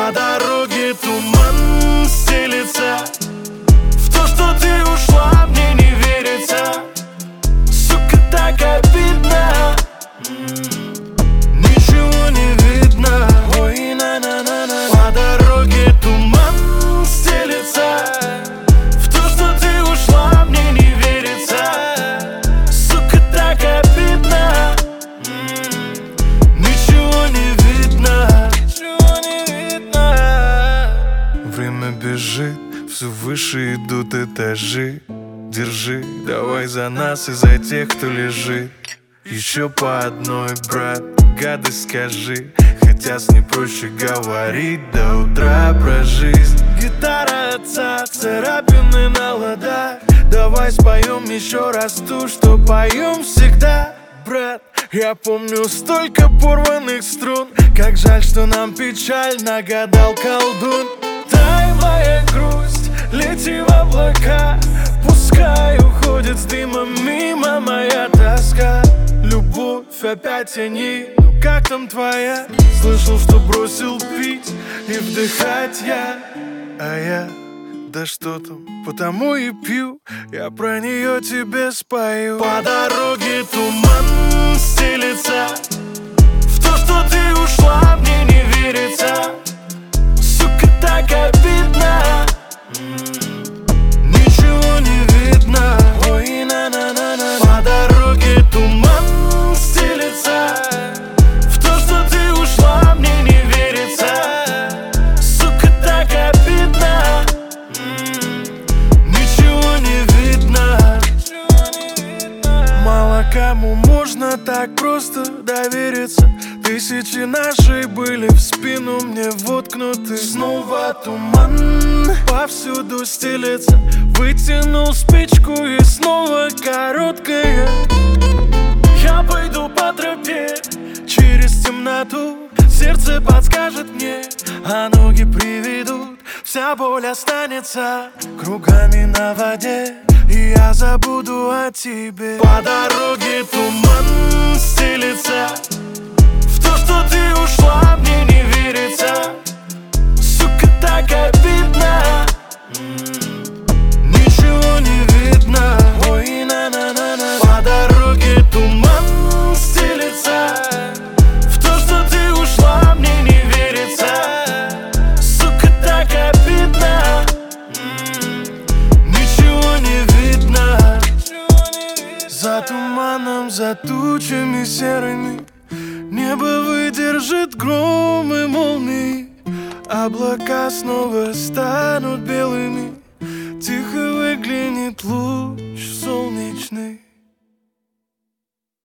По дороге туман стелется, в то, что ты ушла, мне не верится. Сука, так обидно, ничего не видно. Ой, на-на-на-на. По дороге туман стелется, в то, что ты ушла, мне не верится. Сука, так обидно, ничего не видно. Ничего не видно. Время бежит, все выше идут этажи. Держи, давай за нас и за тех, кто лежит. Еще по одной, брат, гадость скажи. Хотя с ней проще говорить до утра про жизнь. Гитара отца, царапины на ладах. Давай споем еще раз ту, что поем всегда. Брат, я помню столько порванных струн. Как жаль, что нам печаль нагадал колдун. Дай моя грусть, лети в облака. Пускай уходит с дымом мимо моя тоска. Любовь опять тяни, ну как там твоя? Слышал, что бросил пить и вдыхать я. А я, да что там, потому и пью. Я про нее тебе спою. По дороге туман стелется, в то, что ты ушла, мне не верится. Сука, так обидно, ничего не видно. Ой, на-на-на-на. По дороге туман стелется, в то, что ты ушла, мне не верится. Сука, так обидно, ничего не видно. Мало кому можно так просто довериться. Тысячи ножей были в спину мне воткнуты. Снова туман повсюду стелется. Вытянул спичку и снова короткая. Я пойду по тропе через темноту. Сердце подскажет мне, а ноги приведут. Вся боль останется кругами на воде, и я забуду о тебе. По дороге туман стелется, в то, что ты ушла, мне не верится. Сука, так обидно, ничего не видно. Ой, на-на-на-на. По дороге туман стелется, в то, что ты ушла, мне не верится. Сука, так обидно, ничего не видно. За туманом, за тучами серыми небо выдержит гром и молнии. Облака снова станут белыми. Тихо выглянет луч солнечный.